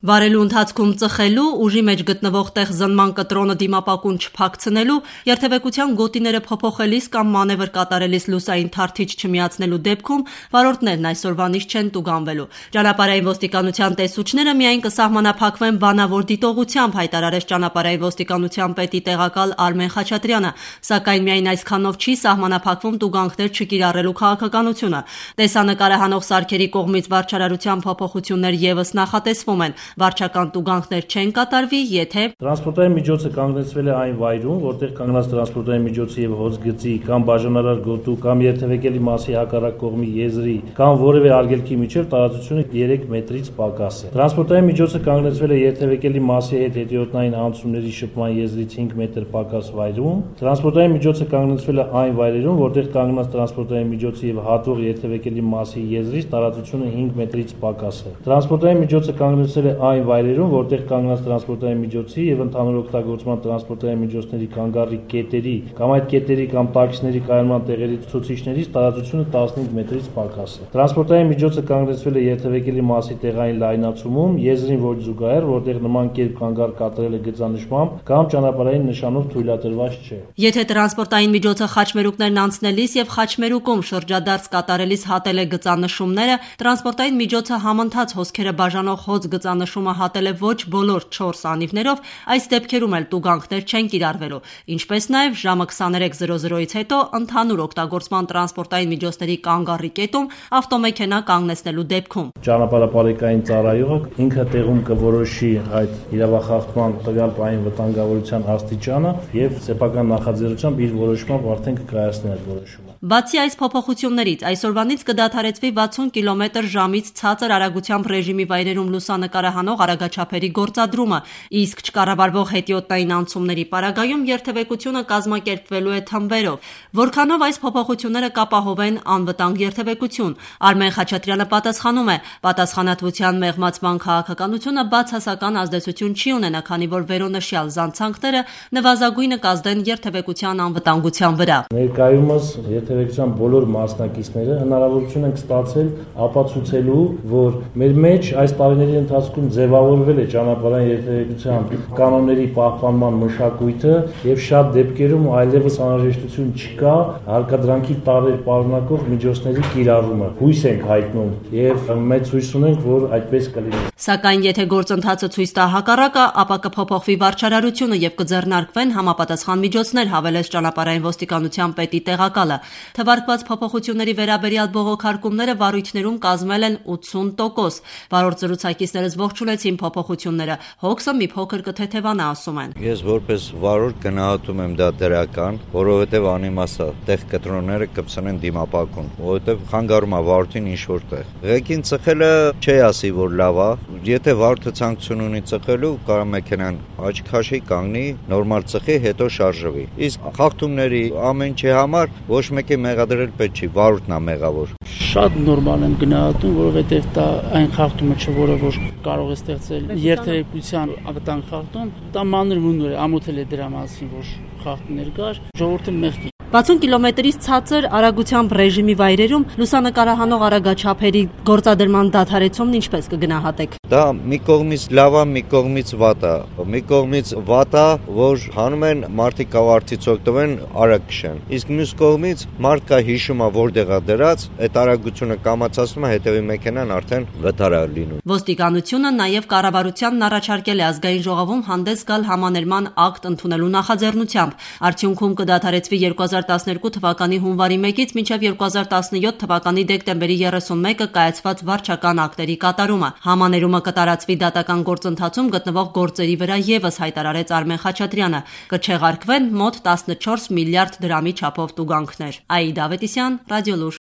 Վարելու ընթացքում ծխելու, ուժի մեջ գտնվող տեղ զննման կտրոնը դիմապակուն չփակցնելու, երթևեկության գոտիները փոփոխելիս կամ մանևր կատարելիս լուսային թարթիչ չմիացնելու դեպքում վարորդներն այսօրվանից չեն տուգանվելու։ Ճանապարհային ոստիկանության տեսուչները միայն կսահմանափակվեն բանավոր դիտողությամբ, հայտարարեց ճանապարհային ոստիկանության պետի տեղակալ Արմեն Խաչատրյանը, սակայն միայն այսքանով չի սահմանափակվում տուգանքներ չկիրառելու քաղաքականությունը։ Տեսանկարը հանող սարքերի կողմից վարչարարության փոփոխություններ ևս նախատեսվում են։ Վարչական տուգանքներ չեն կատարվի, եթե տրանսպորտային միջոցը կանգնեցվել է այն վայրում, որտեղ կանգնած տրանսպորտային միջոցի եւ հոսգծի կամ բաժանարար գոտու կամ երթևեկելի մասի հակառակ կողմի եզրի կամ որևէ արգելքի միջև տարածությունը 3 մետրից պակաս է։ Տրանսպորտային միջոցը կանգնեցվել է երթևեկելի մասի հետ հետիոտնային անցումների շփման եզրից 5 մետր պակաս վայրում։ Տրանսպորտային միջոցը կանգնեցվել է այն վայրերում, որտեղ կանգնած տրանսպորտային միջոցի եւ հատող երթևեկելի մասի եզրից տարածությունը 5 մետրից պակաս է։ Տրանսպորտային միջոցը կանգնեցվել է այն վայրերում, որտեղ կանգնած տրանսպորտային միջոցի եւ ընդհանուր օգտագործման տրանսպորտային միջոցների կանգառի կետերի կամ այդ կետերի կամ տաքսիների կայունման տեղերի ցուցիչներից տարածությունը 15 մետրից պակաս է։ Տրանսպորտային միջոցը կանգնեցվել է երթևեկելի մասի տեղային լայնացումում, եզրին ոչ զուգահեռ, որտեղ նման կերպ կանգառ կատարել է գծանշմամբ կամ ճանապարհային նշանով թույլատրված չէ։ Եթե տրանսպորտային միջոցը խաչմերուկներն անցնելիս եւ խաչմերուկում շրջադարձ կատարելիս հատել է գծանշումները, տրանսպորտային միջոցը համընթաց հոսքերը բաժանող հոծ գծանշումը հատել է ոչ բոլոր 4 անիվներով, այս դեպքերում էլ տուգանքներ չեն կիրառվելու, ինչպես նաև ժամը 23:00-ից հետո ընդհանուր օգտագործման տրանսպորտային միջոցների կանգառի կետում ավտոմեքենա կանգնեցնելու դեպքում։ Ճանապարհապարեկային ծառայողը ինքը տեղում կորոշի այդ իրավախախտման տվյալ պահին վտանգավորության աստիճանը եւ սեփական նախաձեռնությամբ իր որոշմամբ արդեն կկայացնի այդ որոշումը։ Բացի այս փոփոխություններից, այսօրվանից կդադարեցվի 60 կմ/ժ-ից ցածր արագությամբ ռեժիմի վայրերում լուսանկարահանող արագաչափերի գործադրումը, իսկ չկառավարվող հետիոտնային անցումների պարագայում երթևեկությունը կազմակերպվելու է թմբերով։ Որքանով այս փոփոխությունները կապահովեն անվտանգ երթևեկություն, Արմեն Խաչատրյանը պատասխանում է. պատասխանատվության մեղմացման քաղաքականությունը բացասական ազդեցություն չի ունենա, քանի որ վերոնշյալ զանցանքները նվազագույնը կազդեն երթևեկության անվտանգության վրա։ Ներկայումս երթևեկության բոլոր մասնակիցները հնարավորություն են ստացել ապացուցելու, որ մեր մեջ այս տարիների ընթացքում ձևավորվել է ճանապարհային երթևեկության կանոնների պահպանման մշակույթը եւ շատ դեպքերում այլևս անհրաժեշտություն չկա հարկադրանքի տարեր պարունակող միջոցների կիրառումը։ Հույս ենք հայտնում եւ մեծ հույս ունենք, որ այդպես կլինի։ Սակայն եթե գործընթացը ցույց տա հակառակը, ապա կփոփոխվի վարչարարությունը եւ կձեռնարկվեն համապատասխան միջոցներ, հավելեց ճանապարհային ոստիկանության պետի տեղակալը։ Թվարկված փոփոխությունների վերաբերյալ բողոքարկումները վարույթներում կազմել են 80%։ Վարորդ զրուցակիցներս ողջունեցին փոփոխությունները։ Հոգսը մի փոքր կթեթևանա, ասում են։ Ես որպես վարորդ գնահատում եմ դա դրական, որովհետեւ անիմաստ է, տեղ կտրոնները կպցնեն դիմապակուն, որովհետեւ խանգարում է վարորդին ինչ-որ տեղ։ Ղեկին ծխելը չի ասի, որ լավ է, եթե վարորդը ցանկություն ունի ծխելու, կարող մեքենան աչք քաշի, կանգնի, նորմալ ծխի, հետո շարժվի։ Իսկ խախտումների ամեն ինչի համար ոչ մեկի մեղադրել պետք չի, վարորդն է մեղավոր։ Շատ նորմալ եմ գնահատում, որովհետև դա այն խախտումը չէ, որը որ կարող է ստեղծել երթևեկության ակտան խախտում, դա մանր մունոր է, ամոթել է դրա մասին, որ խախտումներ կար, ժողովուրդը մեղքի 60 կմ/ից ցածր արագությամբ ռեժիմի վայրերում լուսանկարահանող արագաչափերի գործադրման դադարեցումն ինչպես կգնահատեք։ Դա մի կողմից լավ է, մի կողմից վատ է։ Մի կողմից վատ է, որ հանում են մարդիկ ավարտից օգտվեն արագ քշեն։ Իսկ մյուս կողմից մարդկա հիշում է որտեղ է դրած, այդ արագությունը կամացածում է, հետևի մեքենան արդեն վտար է լինում։ Ոստիկանությունը նաև կառավարությանն առաջարկել է ազգային ժողովում հանդես գալ համաներման ակտ ընդունելու նախաձեռնությամբ։ Արդյունքում կդադարեցվի 2012 թվականի հունվարի 1-ից մինչև 2017 թվականի դեկտեմբերի 31-ը կայացված վարչական ակտերի կատարումը։ Համաներումը կտարածվի դատական գործընթացում գտնվող գործերի վրա ևս, հայտարարեց Արմեն Խաչատրյանը։ Կչեղարկվեն մոտ 14 միլիարդ դրամի չափով տուգանքներ։ Աիդա Ավետիսյան, Ռադիոլուր։